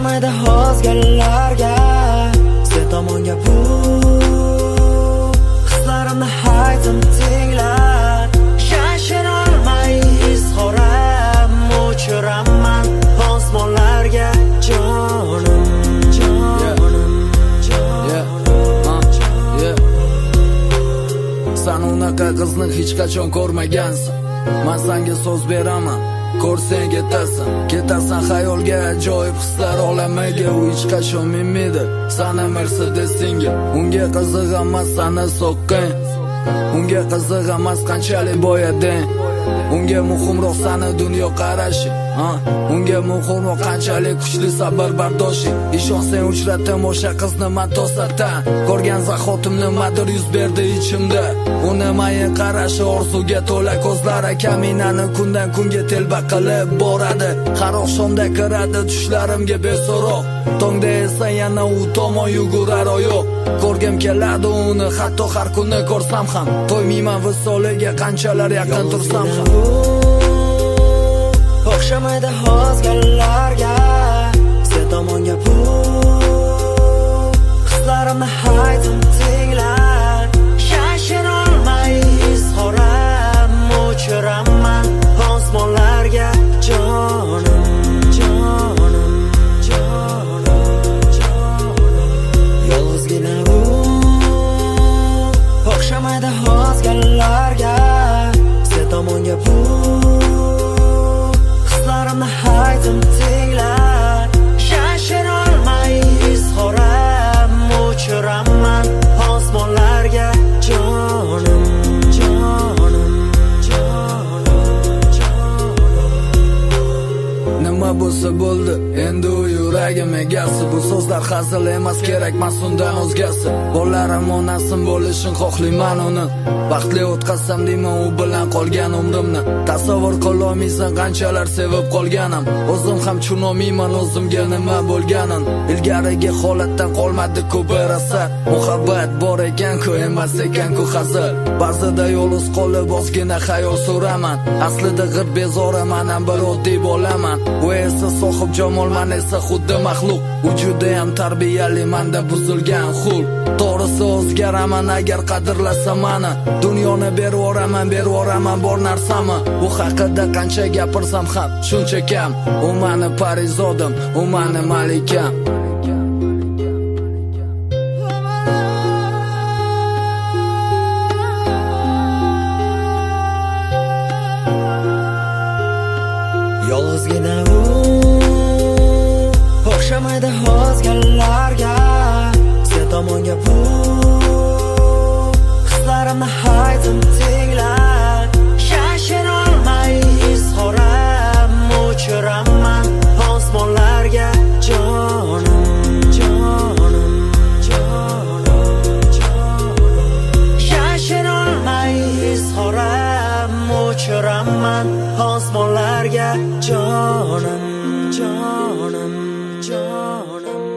o'xshamaydi hozganlarga. Sen tomonga bu hislarimni haydim tinglar. Yashira olmay izhoram, o'chiraman osmonlarga. Jonim, jonim, Sen unaqa qizni hech qachon ko'rmagansan. Men senga so'z beraman, ko'rsang ketasan xayolga, ajoyib hislar olamiga. U hech qachon minmaydi sani Mercedesinga. Unga qiziq emas sani soqqang, unga qiziq emas qanchalik boyading. Unga muhimroq sani dunyo qarashi, unga muhimroq qanchalik kuchli sabr bardoshing. Ishonsang uchratim o'sha qizni men to'satan. Ko'rgan zahotim nimadir yuz berdi ichimda. Uni mayin qarashi, orzuga to'la ko'zlari, kaminani kundan kunga telba qilib boradi. Har oqshomda kiradi tushlarimga beso'roq. Tongda esa yana u tomon yugurar oyoq. Ko'rgim keladi uni, hatto har kuni ko'rsam ham to'ymayman visoliga, qanchalar yaqin tursam ham. O'xshamaydi hozganlarga. Sen tomonga bu hislarimni haydim tinglar. Yashira olmay izhoram, o'chiraman osmonlarga. Jonim, jonim, jonim, jonim. Yolg'izgina u o'xshamaydi hozganlarga. Sen tomonga bu hislarimni haydim tinglar. Yashira olmay izhoram, o'chiraman osmonlarga. Jonim, jonim, jonim, jonim. Nima bo'lsa bo'ldi, endi u yuragim egasi. Bu so'zlar hazil emas, kerakmas undan o'zgasi. Bolalarim onasim bo'lishini xohlayman uni. Baxtli o'tkazsam deyman u bilan qolgan umrimni. Tasavvur qilolmaysan qanchalar sevib qolganim. O'zim ham tushunolmayman o'zimga nima bo'lganin. Ilgarigi holatdan qolmadi ko'p asar. Muhabbat bor ekan-ku, emas ekan-ku hazil. Ba'zida yolg'iz qolib ozgina xayol suraman. Aslida g'ir bezoraman, ham bir oddiy bolaman. U esa sohib jamol, men esa xuddi maxluq. U juda ham tarbiyali, menda buzilgan xulq. To'g'risi o'zgaraman agar qadrlasa meni. Dunyoni bervoraman bor narsami. U haqida qancha gapirsam ham shuncha kam. U meni parizodim, u meni malikam. Yolg'izgina u o'xshamaydi hozganlarga. Sen tomonga bu hislarimni haydim tinglar. Yashira olmay izhoram, o'chiraman osmonlarga. Jonim, jonim, jonim, jonim. Yashira olmay izhoram, o'chiraman osmonlarga. Jonim, jonim, jonim.